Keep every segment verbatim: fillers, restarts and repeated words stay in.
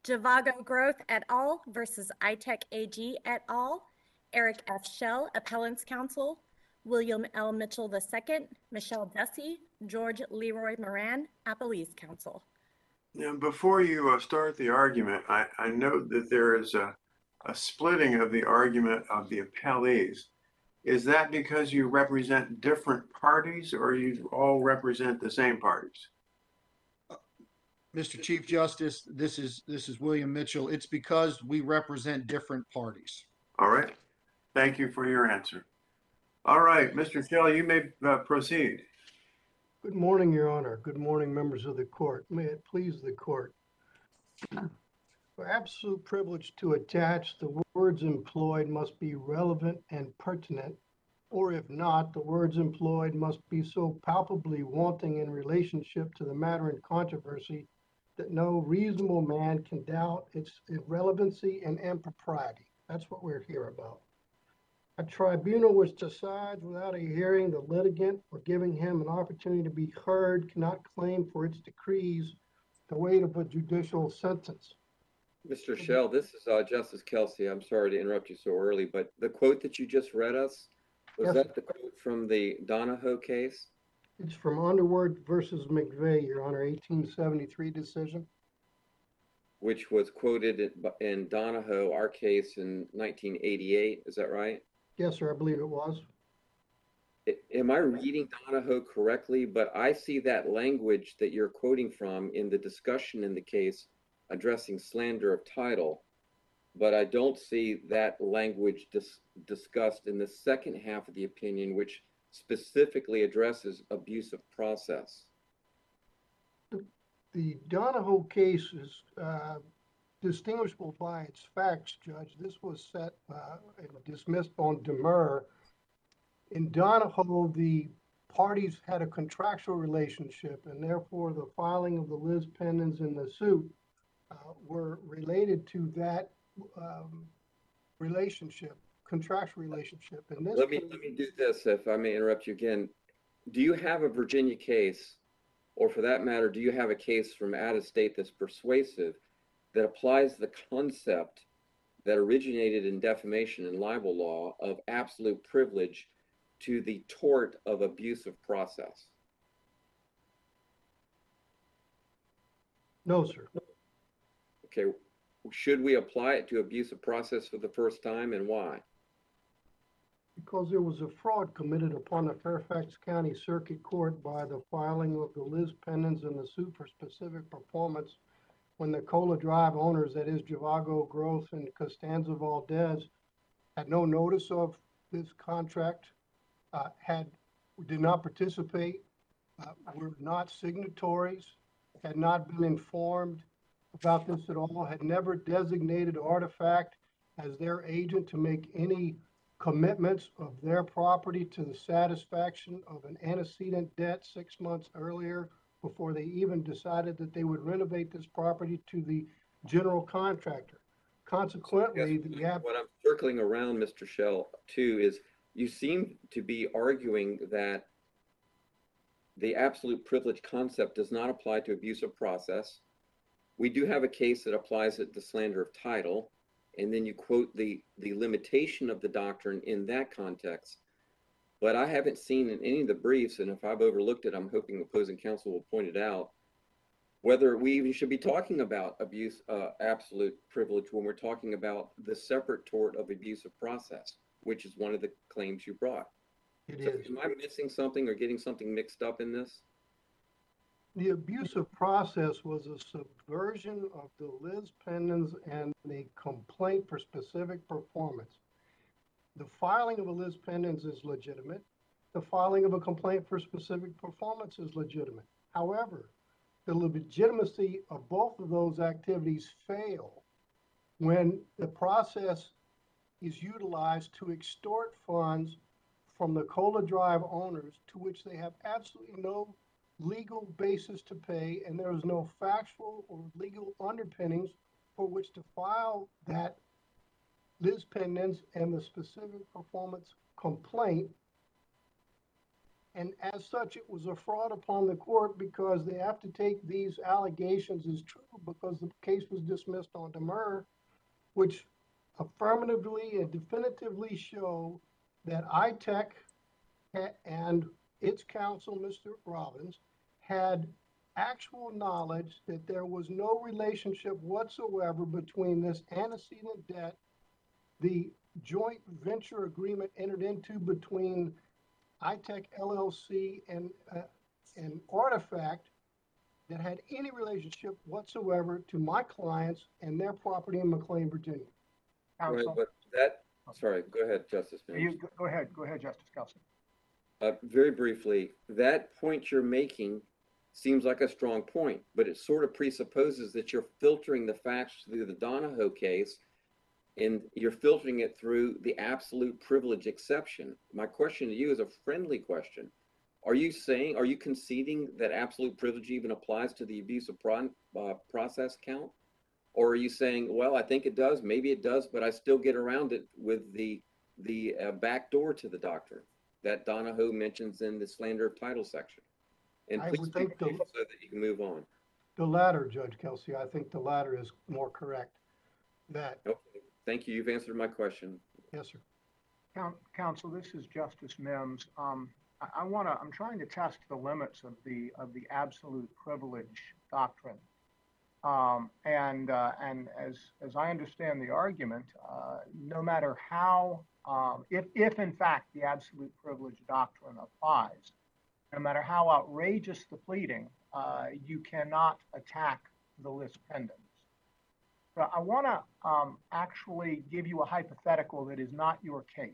Javago Growth et al. Versus iTech A G et al. Eric F. Shell, Appellants Counsel. William L. Mitchell the Second, Michelle Dussey, George Leroy Moran, Appellees Counsel. Now, before you uh, start the argument, I, I note that there is a, a splitting of the argument of the appellees. Is that because you represent different parties, or you all represent the same parties? Mister Chief Justice, this is this is William Mitchell. It's because we represent different parties. All right. Thank you for your answer. All right, Mister Shell, you may uh, proceed. Good morning, Your Honor. Good morning, members of the court. May it please the court. For absolute privilege to attach, the words employed must be relevant and pertinent, or if not, the words employed must be so palpably wanting in relationship to the matter in controversy that no reasonable man can doubt its relevancy and impropriety. That's what we're here about. A tribunal which decides without a hearing the litigant or giving him an opportunity to be heard cannot claim for its decrees the weight of a judicial sentence. Mister Shell, this is uh, Justice Kelsey. I'm sorry to interrupt you so early, but the quote that you just read us, was Yes, that sir. the quote from the Donahoe case? It's from Underwood versus McVeigh, Your Honor, eighteen seventy-three decision. Which was quoted in, in Donahoe, our case in nineteen eighty-eight. Is that right? Yes, sir, I believe it was. I- Am I reading Donahoe correctly? But I see that language that you're quoting from in the discussion in the case addressing slander of title, but I don't see that language dis discussed in the second half of the opinion, which specifically addresses abuse of process. The Donahoe case is uh, distinguishable by its facts, Judge. This was set uh, and dismissed on demur. In Donahoe, the parties had a contractual relationship, and therefore the filing of the lis pendens in the suit uh, were related to that um, relationship, contractual relationship. In this Let me, case, let me do this, if I may interrupt you again. Do you have a Virginia case, or for that matter, do you have a case from out of state that's persuasive that applies the concept that originated in defamation and libel law of absolute privilege to the tort of abuse of process? no, sir. Okay, should we apply it to abuse of process for the first time, and why? Because there was a fraud committed upon the Fairfax County Circuit Court by the filing of the lis pendens in the suit for specific performance when the Cola Drive owners, that is Javago Growth and Costanza Valdez, had no notice of this contract, uh, had did not participate, uh, were not signatories, had not been informed about this at all, had never designated Artifact as their agent to make any commitments of their property to the satisfaction of an antecedent debt six months earlier before they even decided that they would renovate this property to the general contractor. Consequently, Yes, the app, what I'm circling around, Mister Shell, too, is you seem to be arguing that the absolute privilege concept does not apply to abuse of process. We do have a case that applies it to slander of title, and then you quote the, the limitation of the doctrine in that context. But I haven't seen in any of the briefs, and if I've overlooked it, I'm hoping opposing counsel will point it out, whether we even should be talking about abuse, uh, absolute privilege when we're talking about the separate tort of abuse of process, which is one of the claims you brought. it So is. am I missing something or getting something mixed up in this? The abusive process was a subversion of the lis pendens and the complaint for specific performance. The filing of a lis pendens is legitimate. The filing of a complaint for specific performance is legitimate. However, the legitimacy of both of those activities fail when the process is utilized to extort funds from the Cola Drive owners to which they have absolutely no legal basis to pay, and there is no factual or legal underpinnings for which to file that lis pendens and the specific performance complaint And as such, it was a fraud upon the court because they have to take these allegations as true because the case was dismissed on demur, which affirmatively and definitively show that I TEC ha- and its counsel, Mister Robbins, had actual knowledge that there was no relationship whatsoever between this antecedent debt, the joint venture agreement entered into between I TEC L L C and uh, an artifact that had any relationship whatsoever to my clients and their property in McLean, Virginia. Right, Counsel, but that, sorry, go ahead, Justice Mims. you, go ahead, go ahead, Justice Kelson. Uh, very briefly, that point you're making seems like a strong point, but it sort of presupposes that you're filtering the facts through the Donahoe case and you're filtering it through the absolute privilege exception. My question to you is a friendly question. Are you saying, are you conceding that absolute privilege even applies to the abuse of pro- uh, process count? Or are you saying, well, I think it does, maybe it does, but I still get around it with the, the uh, back door to the doctrine that Donahoe mentions in the slander of title section? And I please would be think the- brief so that you can move on. The latter, Judge Kelsey, I think the latter is more correct. That, Okay, thank you. You've answered my question. yes, sir. Coun- Counsel, this is Justice Mims. Um, I, I want to, I'm trying to test the limits of the, of the absolute privilege doctrine. Um, and, uh, and as, as I understand the argument, uh, no matter how, um, if, if in fact the absolute privilege doctrine applies, no matter how outrageous the pleading, uh, you cannot attack the lis pendens. So I want to um, actually give you a hypothetical that is not your case.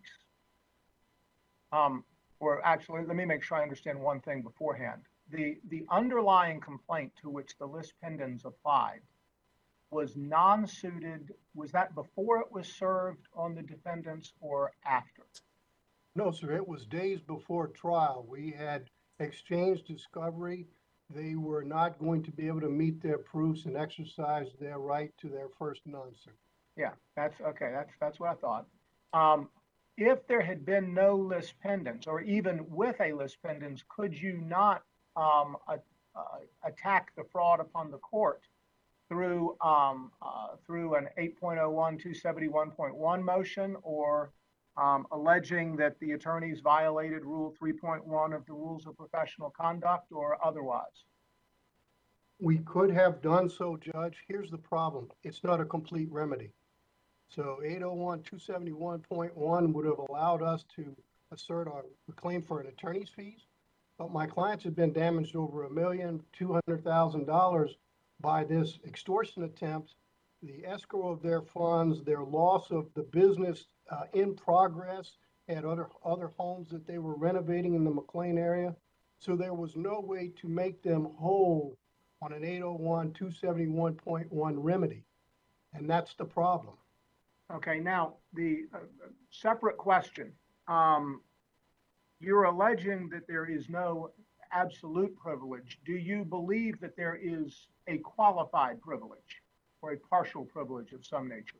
Um, or actually, let me make sure I understand one thing beforehand. The, the underlying complaint to which the lis pendens applied was non-suited. Was that before it was served on the defendants or after? No, sir, it was days before trial. We had exchanged discovery. They were not going to be able to meet their proofs and exercise their right to their first non-suit. Yeah, that's okay. That's that's what I thought. Um, if there had been no lis pendens, or even with a lis pendens, could you not um, a, uh, attack the fraud upon the court through um, uh, through an eight point oh one two seventy-one point one motion, or um, alleging that the attorneys violated Rule three point one of the Rules of Professional Conduct, or otherwise? We could have done so, Judge. Here's the problem. It's not a complete remedy. So eight oh one two seventy-one point one would have allowed us to assert our claim for an attorney's fees. But my clients have been damaged over a million, two hundred thousand dollars by this extortion attempt, the escrow of their funds, their loss of the business uh, in progress at other, other homes that they were renovating in the McLean area. So there was no way to make them whole on an eight oh one two seventy-one point one remedy. And that's the problem. Okay, now the uh, separate question. Um, you're alleging that there is no absolute privilege. Do you believe that there is a qualified privilege or a partial privilege of some nature?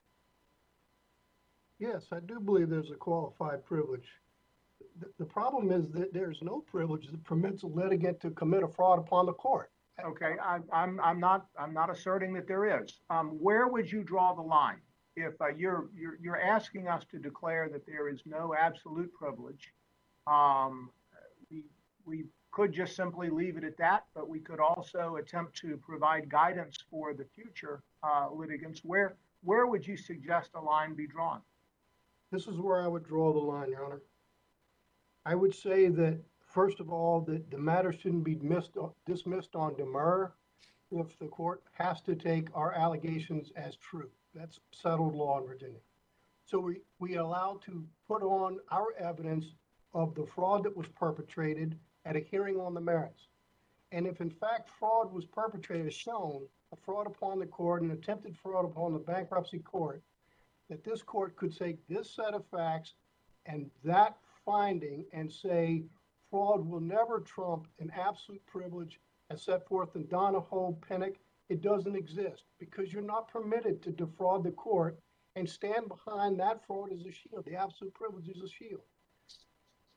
Yes, I do believe there's a qualified privilege. The, the problem is that there's no privilege that permits a litigant to commit a fraud upon the court. Okay, I, I'm I'm not I'm not asserting that there is. Um, where would you draw the line? If uh, you're you're you're asking us to declare that there is no absolute privilege, um, we we could just simply leave it at that, but we could also attempt to provide guidance for the future uh, litigants. Where where would you suggest a line be drawn? This is where I would draw the line, Your Honor. I would say that, first of all, that the matter shouldn't be missed, dismissed on demur if the court has to take our allegations as true. That's settled law in Virginia. So we, we allowed to put on our evidence of the fraud that was perpetrated at a hearing on the merits. And if in fact fraud was perpetrated as shown, a fraud upon the court, an attempted fraud upon the bankruptcy court, that this court could take this set of facts and that finding and say fraud will never trump an absolute privilege as set forth in Donahoe, Pinnock. It doesn't exist because you're not permitted to defraud the court and stand behind that fraud as a shield. The absolute privilege is a shield.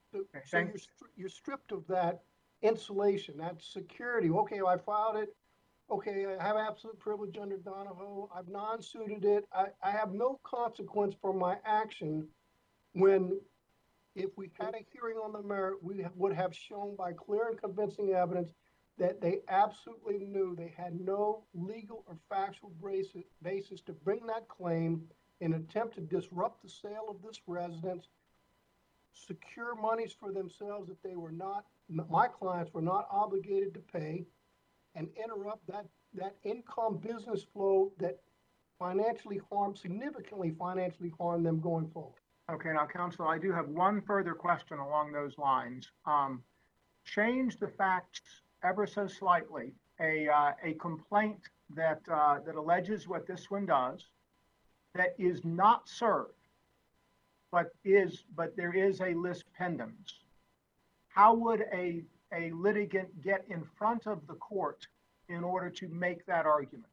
So, Okay, so thank- you're, stri- you're stripped of that insulation, that security. Okay, I filed it. Okay, I have absolute privilege under Donahoe. I've non-suited it. I, I have no consequence for my action when, if we had a hearing on the merit, we ha- would have shown by clear and convincing evidence that they absolutely knew they had no legal or factual basis, basis to bring that claim in an attempt to disrupt the sale of this residence, secure monies for themselves that they were not, my clients were not obligated to pay, and interrupt that, that income business flow that financially harmed, significantly financially harmed them going forward. Okay, now, counsel, I do have one further question along those lines. Um, change the facts ever so slightly. A, uh, a complaint that, uh, that alleges what this one does, that is not served, but is, but there is a lis pendens. How would a, a litigant get in front of the court in order to make that argument?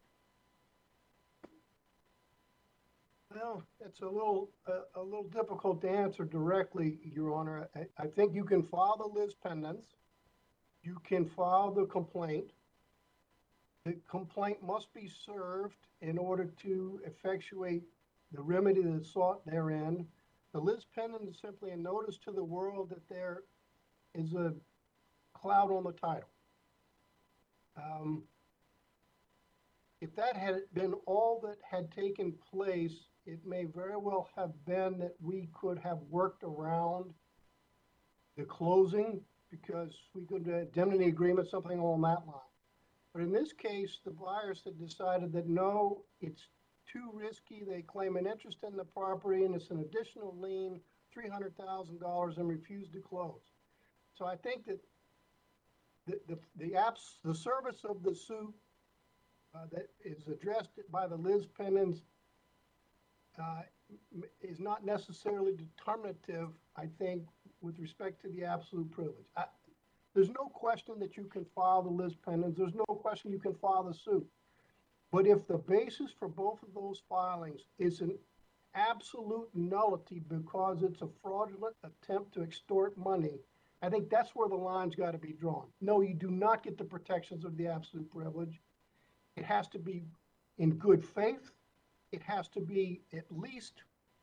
Well, it's a little, a, a little difficult to answer directly, Your Honor. I, I think you can file the lis pendens. You can file the complaint. The complaint must be served in order to effectuate the remedy that's sought therein. The lis pendens is simply a notice to the world that there is a cloud on the title. Um, if that had been all that had taken place, it may very well have been that we could have worked around the closing because we could have indemnity agreement, something along that line. But in this case, the buyers had decided that no, it's too risky. They claim an interest in the property and it's an additional lien, three hundred thousand dollars, and refused to close. So I think that the, the, the apps, the service of the suit uh, that is addressed by the lis pendens uh, m- is not necessarily determinative, I think, with respect to the absolute privilege. I, there's no question that you can file the lis pendens. There's no question you can file the suit. But if the basis for both of those filings is an absolute nullity because it's a fraudulent attempt to extort money, I think that's where the line's got to be drawn. No, you do not get the protections of the absolute privilege. It has to be in good faith. It has to be at least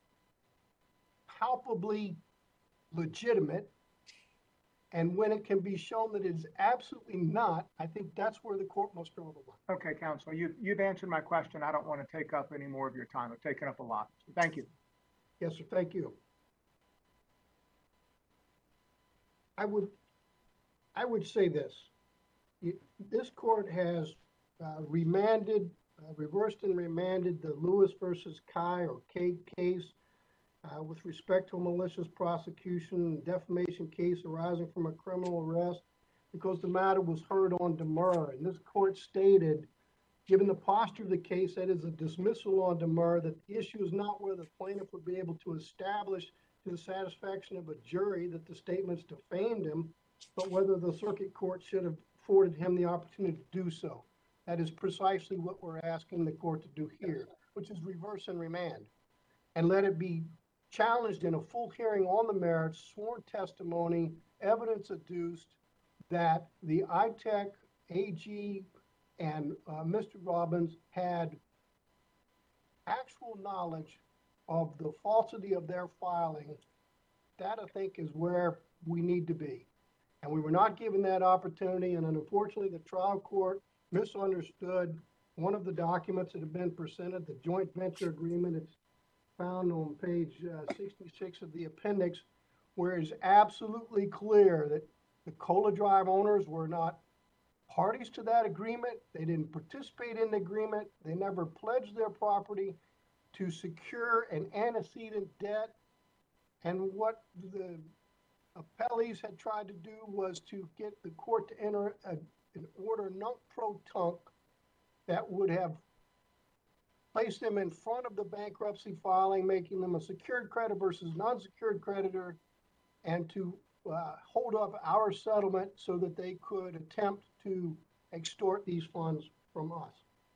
palpably legitimate. And when it can be shown that it is absolutely not, I think that's where the court must draw the line. Okay, counsel, you, you've answered my question. I don't want to take up any more of your time. I've taken up a lot. So thank you. Yes, sir, thank you. I would, I would say this. You- This court has uh, remanded, uh, reversed and remanded the Lewis versus Kai or Cade case uh, with respect to a malicious prosecution and defamation case arising from a criminal arrest because the matter was heard on demur. And this court stated, given the posture of the case, that is a dismissal on demur, that the issue is not whether the plaintiff would be able to establish to the satisfaction of a jury that the statements defamed him, but whether the circuit court should have afforded him the opportunity to do so. That is precisely what we're asking the court to do here, which is reverse and remand, and let it be challenged in a full hearing on the merits, sworn testimony, evidence adduced that the I TEC, A G, and uh, Mister Robbins had actual knowledge of the falsity of their filing. That, I think, is where we need to be. And we were not given that opportunity, and unfortunately, the trial court misunderstood one of the documents that have been presented, the joint venture agreement. It's found on page uh, sixty-six of the appendix, where it's absolutely clear that the Cola Drive owners were not parties to that agreement. They didn't participate in the agreement. They never pledged their property to secure an antecedent debt. And what the appellees had tried to do was to get the court to enter a, an order nunc pro tunc that would have placed them in front of the bankruptcy filing, making them a secured creditor versus non-secured creditor, and to uh, hold up our settlement so that they could attempt to extort these funds from us.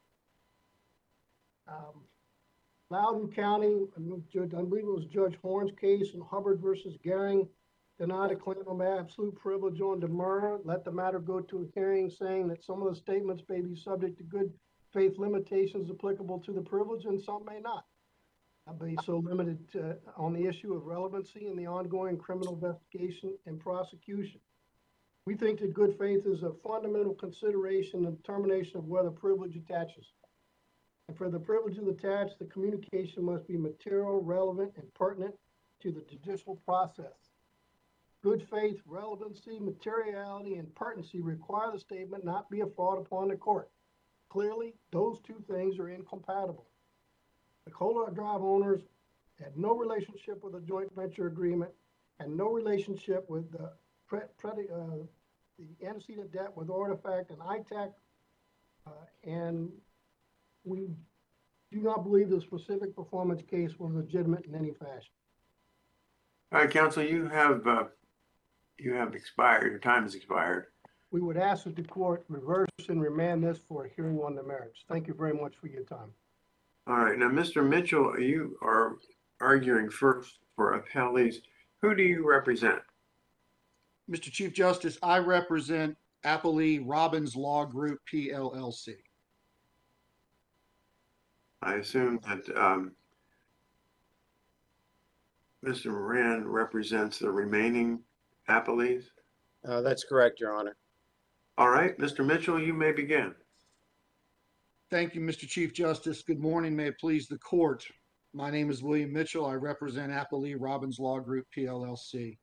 Um, Loudoun County, I believe it was Judge Horn's case in Hubbard versus Gehring, deny the claim of absolute privilege on demurrer, let the matter go to a hearing saying that some of the statements may be subject to good faith limitations applicable to the privilege and some may not. I'll be so limited to, on the issue of relevancy in the ongoing criminal investigation and prosecution. We think that good faith is a fundamental consideration in determination of whether privilege attaches. And for the privilege to attach, the communication must be material, relevant, and pertinent to the judicial process. Good faith, relevancy, materiality, and pertinency require the statement not be a fraud upon the court. Clearly, those two things are incompatible. The Kohler Drive owners had no relationship with the joint venture agreement and no relationship with the pre, pre, uh, the antecedent debt with Artifact and I TAC, uh, and we do not believe the specific performance case was legitimate in any fashion. All right, counsel, you have, uh, you have expired, your time has expired. We would ask that the court reverse and remand this for a hearing on the merits. Thank you very much for your time. All right, now, Mister Mitchell, you are arguing first for appellees. Who do you represent? Mister Chief Justice, I represent Applee Robbins Law Group, P L L C. I assume that um, Mister Moran represents the remaining appellees? Uh, that's correct, Your Honor. All right, Mister Mitchell, you may begin. Thank you, Mister Chief Justice. Good morning. May it please the court. My name is William Mitchell. I represent Applee Robbins Law Group, P L L C.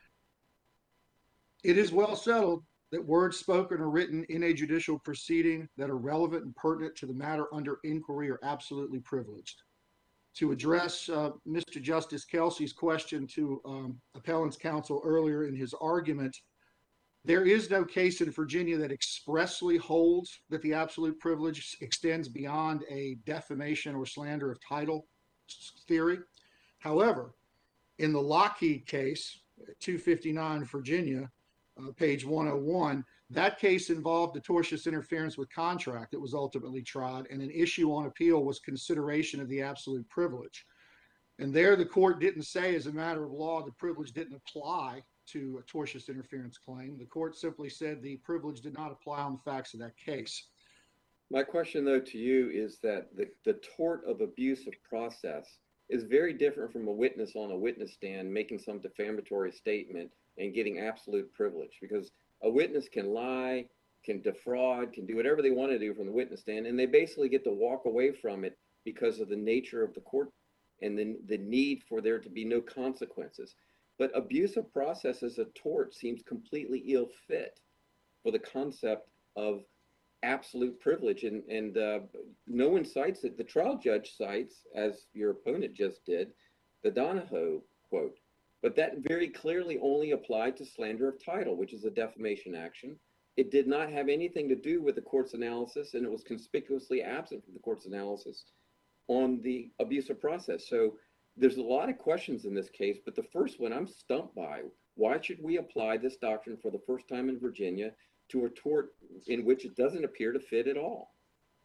It is well settled that words spoken or written in a judicial proceeding that are relevant and pertinent to the matter under inquiry are absolutely privileged. To address uh, Mister Justice Kelsey's question to um, appellant's counsel earlier in his argument, there is no case in Virginia that expressly holds that the absolute privilege extends beyond a defamation or slander of title theory. However, in the Lockheed case, two fifty-nine Virginia, uh, page one oh one, that case involved a tortious interference with contract that was ultimately tried, and an issue on appeal was consideration of the absolute privilege. And there the court didn't say as a matter of law the privilege didn't apply to a tortious interference claim. The court simply said the privilege did not apply on the facts of that case. My question, though, to you is that the, the tort of abuse of process is very different from a witness on a witness stand making some defamatory statement and getting absolute privilege, because a witness can lie, can defraud, can do whatever they want to do from the witness stand, and they basically get to walk away from it because of the nature of the court and the, the need for there to be no consequences. But abuse of process as a tort seems completely ill-fit for the concept of absolute privilege. And, and uh, no one cites it. The trial judge cites, as your opponent just did, the Donahoe quote. But that very clearly only applied to slander of title, which is a defamation action. It did not have anything to do with the court's analysis, and it was conspicuously absent from the court's analysis on the abuse of process. So there's a lot of questions in this case, but the first one I'm stumped by. Why should we apply this doctrine for the first time in Virginia to a tort in which it doesn't appear to fit at all?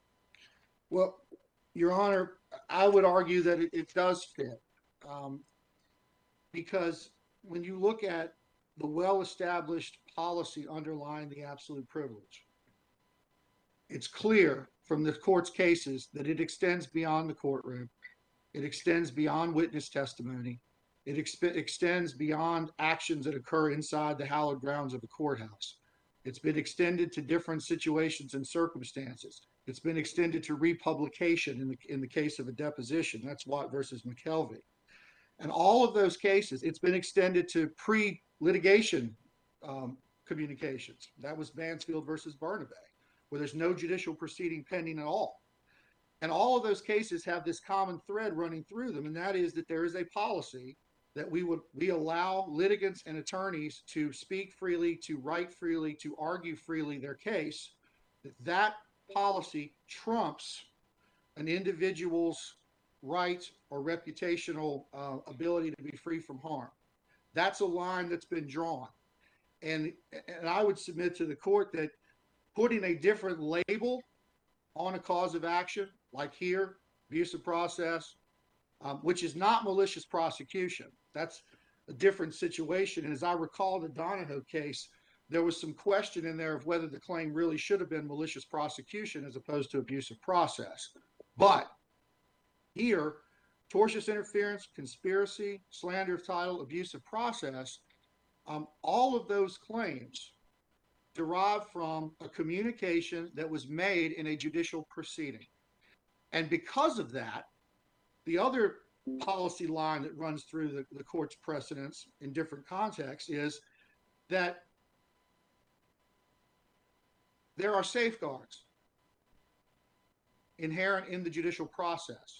Well, Your Honor, I would argue that it, it does fit. Um, because when you look at the well-established policy underlying the absolute privilege, it's clear from the court's cases that it extends beyond the courtroom. It extends beyond witness testimony. It exp- extends beyond actions that occur inside the hallowed grounds of a courthouse. It's been extended to different situations and circumstances. It's been extended to republication in the, in the case of a deposition. That's Watt versus McKelvey. And all of those cases, it's been extended to pre-litigation um, communications. That was Mansfield versus Barnabé, where there's no judicial proceeding pending at all. And all of those cases have this common thread running through them, and that is that there is a policy that we would we allow litigants and attorneys to speak freely, to write freely, to argue freely their case. That that policy trumps an individual's right or reputational uh, ability to be free from harm. That's a line that's been drawn. And, and I would submit to the court that putting a different label on a cause of action, like here, abuse of process, um, which is not malicious prosecution. That's a different situation. And as I recall the Donahoe case, there was some question in there of whether the claim really should have been malicious prosecution as opposed to abusive process. But here, tortious interference, conspiracy, slander of title, abusive process, um, all of those claims derive from a communication that was made in a judicial proceeding. And because of that, the other policy line that runs through the, the court's precedents in different contexts is that there are safeguards inherent in the judicial process.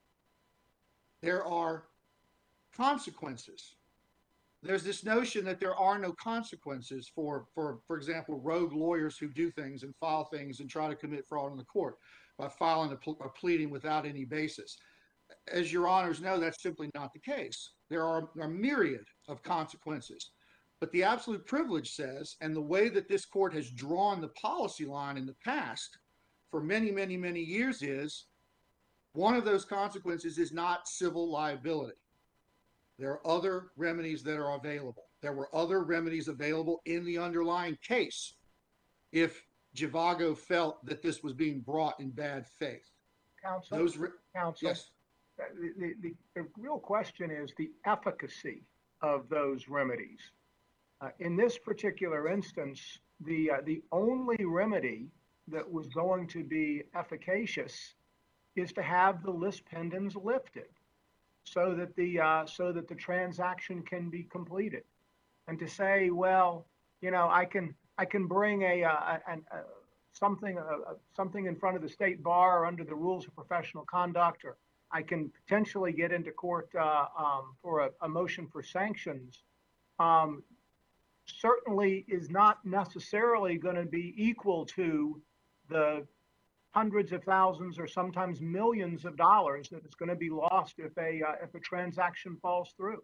There are consequences. There's this notion that there are no consequences for, for, for example, rogue lawyers who do things and file things and try to commit fraud in the court by filing a, a pleading without any basis. As your honors know, that's simply not the case. There are a myriad of consequences. But the absolute privilege says, and the way that this court has drawn the policy line in the past for many, many, many years is, one of those consequences is not civil liability. There are other remedies that are available. There were other remedies available in the underlying case if Zhivago felt that this was being brought in bad faith. Counsel, Those, re- counsel, yes, the, the, the, the real question is the efficacy of those remedies. Uh, in this particular instance, the, uh, the only remedy that was going to be efficacious is to have the lis pendens lifted so that the, uh, so that the transaction can be completed. And to say, well, you know, I can, I can bring a, uh, an, uh, something, uh, something in front of the state bar under the rules of professional conduct, or I can potentially get into court uh, um, for a, a motion for sanctions, um, certainly is not necessarily going to be equal to the hundreds of thousands or sometimes millions of dollars that is going to be lost if a uh, if a transaction falls through.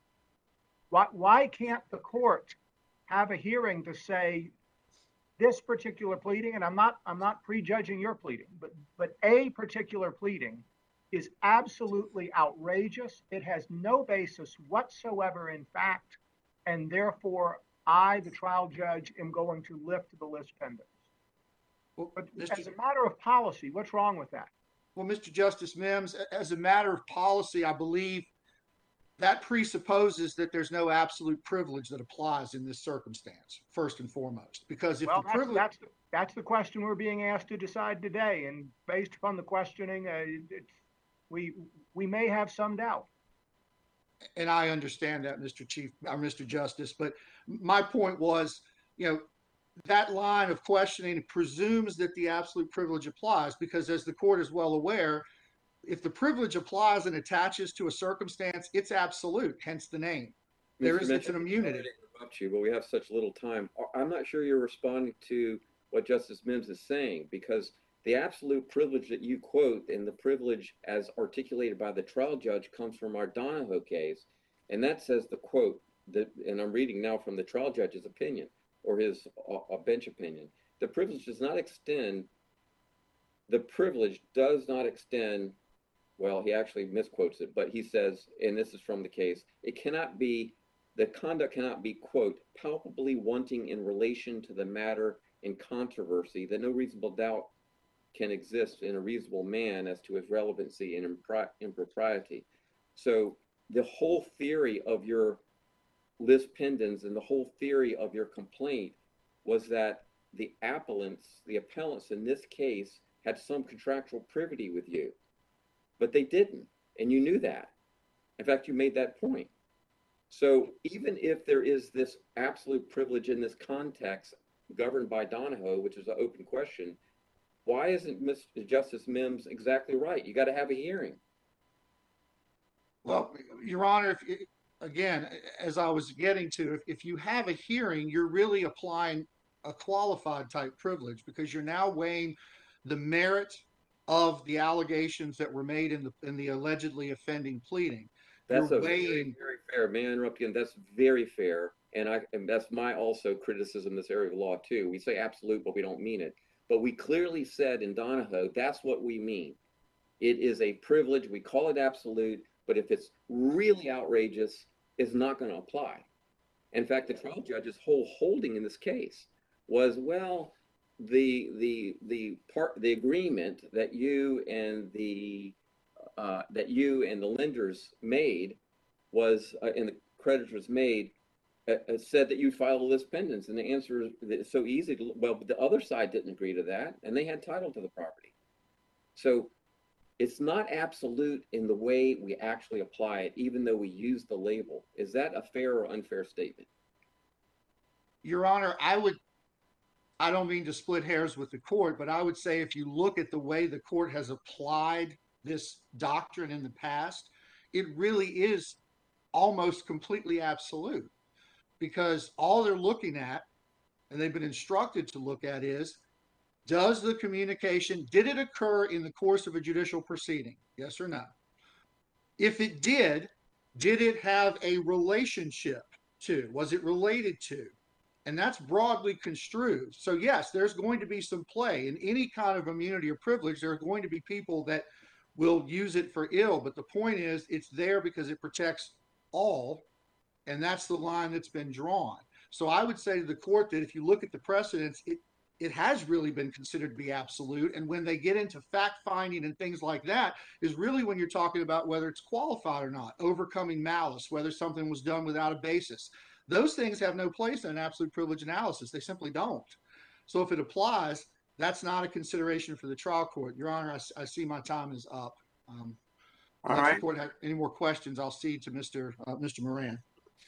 Why why can't the court have a hearing to say this particular pleading, and I'm not I'm not prejudging your pleading, but but a particular pleading is absolutely outrageous. It has no basis whatsoever in fact, and therefore I, the trial judge, am going to lift the lis pendens. well, But Mister as a matter of policy, what's wrong with that? Well, Mister Justice Mims, as a matter of policy, I believe that presupposes that there's no absolute privilege that applies in this circumstance, first and foremost, because if Well, the that's, privilege, that's, the- that's the question we're being asked to decide today. And based upon the questioning, uh, it, we, we may have some doubt. and I understand that, Mister Chief, or Mister Justice, but my point was, you know, that line of questioning presumes that the absolute privilege applies, because as the court is well aware, if the privilege applies and attaches to a circumstance, it's absolute, hence the name. There Mister is, it's an Mitchell, immunity. sorry to interrupt you, but we have such little time. I'm not sure you're responding to what Justice Mims is saying, because the absolute privilege that you quote and the privilege as articulated by the trial judge comes from our Donahoe case. And that says the quote, that, and I'm reading now from the trial judge's opinion or his uh, bench opinion. The privilege does not extend, the privilege does not extend, well, he actually misquotes it, but he says, and this is from the case, it cannot be, the conduct cannot be, quote, palpably wanting in relation to the matter in controversy, that no reasonable doubt can exist in a reasonable man as to its relevancy and impri- impropriety. So the whole theory of your lis pendens and the whole theory of your complaint was that the appellants, the appellants in this case, had some contractual privity with you, but they didn't, and you knew that. In fact, you made that point. So even if there is this absolute privilege in this context governed by Donahoe, which is an open question, why isn't Mister Justice Mims exactly right? You got to have a hearing. Well, Your Honor, if, again, as I was getting to, if, if you have a hearing, you're really applying a qualified type privilege, because you're now weighing the merit of the allegations that were made in the in the allegedly offending pleading. That's You're a very, weighing, very fair. May I interrupt you? And that's very fair. And I and that's my also criticism in this area of law too. We say absolute, but we don't mean it. But we clearly said in Donahoe, that's what we mean. It is a privilege. We call it absolute, but if it's really outrageous, is not going to apply. In fact, the trial judge's whole holding in this case was, well, the the the part the agreement that you and the uh, that you and the lenders made was uh, and the creditors made uh, said that you file a lis pendens, and the answer is it's so easy to, well, but the other side didn't agree to that, and they had title to the property. So it's not absolute in the way we actually apply it, even though we use the label. Is that a fair or unfair statement? Your Honor, I would, I don't mean to split hairs with the court, but I would say if you look at the way the court has applied this doctrine in the past, it really is almost completely absolute, because all they're looking at, and they've been instructed to look at, is, does the communication, did it occur in the course of a judicial proceeding? Yes or no? If it did, did it have a relationship to? Was it related to? And that's broadly construed. So yes, there's going to be some play in any kind of immunity or privilege. There are going to be people that will use it for ill, but the point is it's there because it protects all, and that's the line that's been drawn. So I would say to the court that if you look at the precedents, it it has really been considered to be absolute. And when they get into fact finding and things like that, is really when you're talking about whether it's qualified or not, overcoming malice, whether something was done without a basis. Those things have no place in an absolute privilege analysis. They simply don't. So if it applies, that's not a consideration for the trial court. Your Honor, I, I see my time is up. Um, All unless right, the court have any more questions, I'll cede to Mister Uh, Mister Moran.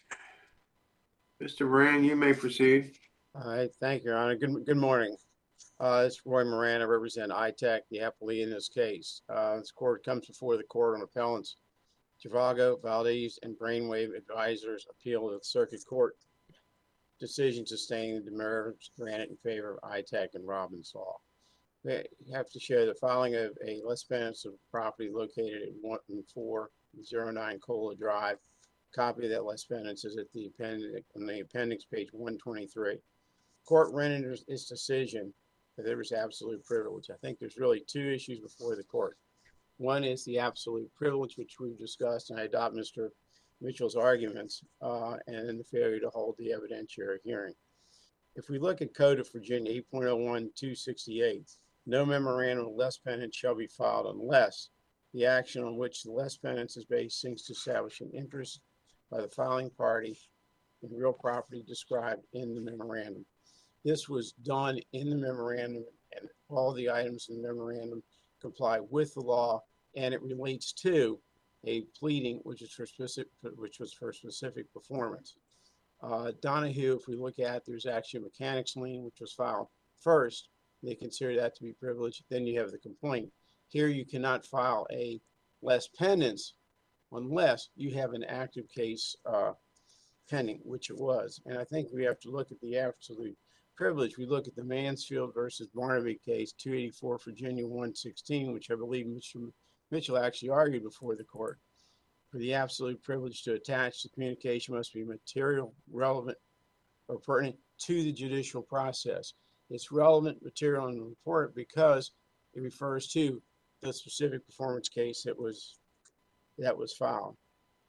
Mister Moran, you may proceed. All right, thank you, Your Honor. Good, good morning. Uh, it's Roy Moran. I represent I TAC, the appellee in this case. Uh, this court comes before the court on appellants Travago, Valdez, and Brainwave Advisors appeal to the circuit court decision sustaining the merits granted in favor of I TAC and Robbins Law. We have to show the filing of a lis pendens of property located at one four zero nine Cola Drive. Copy of that lis pendens is at the appendix, on the appendix, page one twenty-three. Court rendered its decision that there was absolute privilege. I think there's really two issues before the court. One is the absolute privilege, which we've discussed, and I adopt Mister Mitchell's arguments, uh, and then the failure to hold the evidentiary hearing. If we look at Code of Virginia eight point oh one two sixty-eight, no memorandum of lis pendens shall be filed unless the action on which the lis pendens is based seeks to establish an interest by the filing party in real property described in the memorandum. This was done in the memorandum, and all the items in the memorandum comply with the law, and it relates to a pleading which is for specific, which was for specific performance. Uh, Donahue, if we look at, there's actually a mechanics lien which was filed first. They consider that to be privileged. Then you have the complaint. Here you cannot file a lis pendens unless you have an active case uh, pending, which it was. And I think we have to look at the absolute privilege. We look at the Mansfield versus Barnaby case, two eighty-four Virginia one sixteen, which I believe Mister Mitchell actually argued before the court. For the absolute privilege to attach, the communication must be material, relevant, or pertinent to the judicial process. It's relevant, material, and important because it refers to the specific performance case that was that was filed.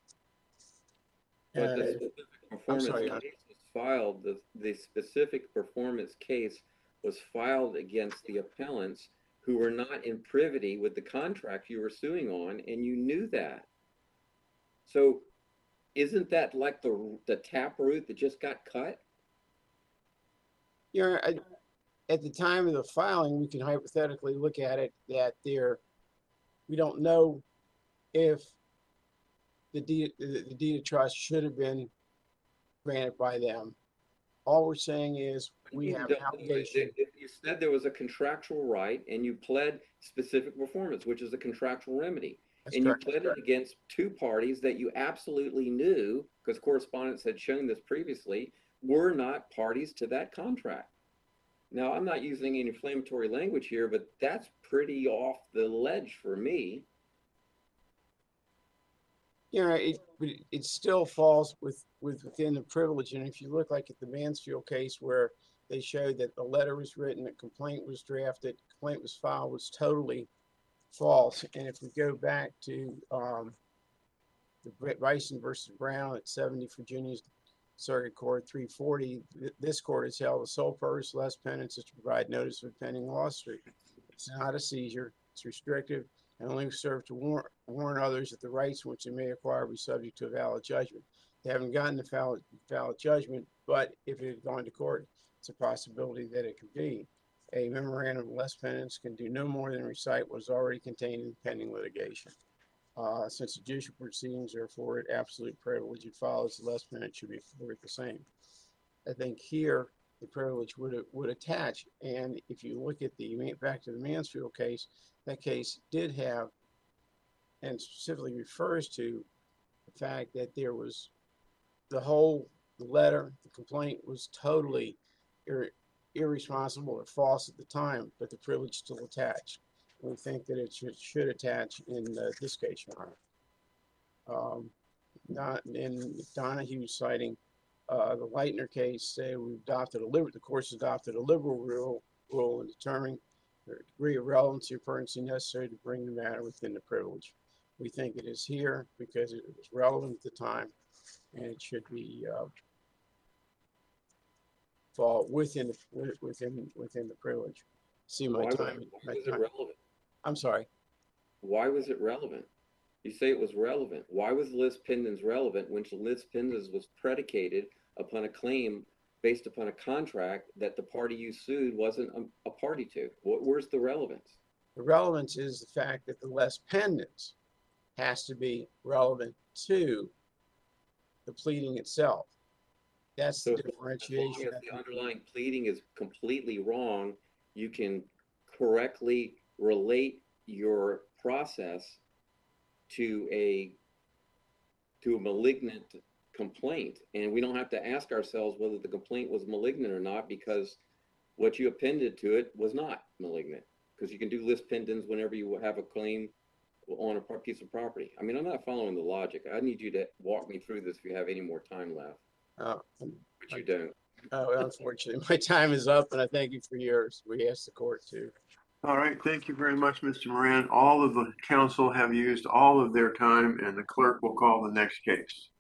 But Uh, the specific I'm performance sorry, case was filed, the, the specific performance case was filed against the appellants who were not in privity with the contract you were suing on, and you knew that. So isn't that like the, the taproot that just got cut? You know, I, at the time of the filing, we can hypothetically look at it that there, we don't know if the deed, the, the deed of trust should have been granted by them. All we're saying is we have an obligation. You said there was a contractual right, and you pled specific performance, which is a contractual remedy. That's And you correct. pled it against two parties that you absolutely knew, because correspondence had shown this previously, were not parties to that contract. Now, I'm not using any inflammatory language here, but that's pretty off the ledge for me. You know, it, but it- it still falls with, with, within the privilege. And if you look like at the Mansfield case where they showed that the letter was written, a complaint was drafted, complaint was filed, was totally false. And if we go back to, um, the Br- Bryson versus Brown at seventy Virginia's Circuit Court three forty. Th- This court has held the sole purpose of Les Pendants is to provide notice of a pending lawsuit. It's not a seizure. It's restrictive and only serve to warn, warn others that the rights which they may acquire be subject to a valid judgment. They haven't gotten the valid, valid judgment, but if it had gone to court, it's a possibility that it could be. A memorandum of Les Pendants can do no more than recite what is already contained in pending litigation. Uh, since the judicial proceedings are afforded absolute privilege, it follows the Les Pendants should be afforded the same. I think here the privilege would would attach, and if you look at the back to the Mansfield case, that case did have, and specifically refers to the fact that there was the whole letter, the complaint was totally ir- irresponsible or false at the time, but the privilege still attached. We think that it should, should attach in uh, this case, Your Honor. Um, not in Donahue citing uh, the Leitner case, say we adopted a liberal, the courts adopted a liberal rule, rule in determining the degree of relevancy or pertinency necessary to bring the matter within the privilege. We think it is here because it was relevant at the time, and it should be uh, fall within the within within the privilege. See my Why was, time. why My was it time. relevant? I'm sorry. Why was it relevant? You say it was relevant. Why was Liz Pendens relevant when Liz Pendens was predicated upon a claim based upon a contract that the party you sued wasn't a, a party to? What, where's the relevance? The relevance is the fact that the Les Pendants has to be relevant to the pleading itself. That's So the as long differentiation. as the underlying pleading is completely wrong, you can correctly relate your process to a to a malignant complaint, and we don't have to ask ourselves whether the complaint was malignant or not, because what you appended to it was not malignant, because you can do lis pendens whenever you have a claim on a piece of property. I mean, I'm not following the logic. I need you to walk me through this if you have any more time left, Uh, but you don't. uh, unfortunately, my time is up, and I thank you for yours. We asked the court to. All right, thank you very much, Mister Moran. All of the council have used all of their time, and the clerk will call the next case.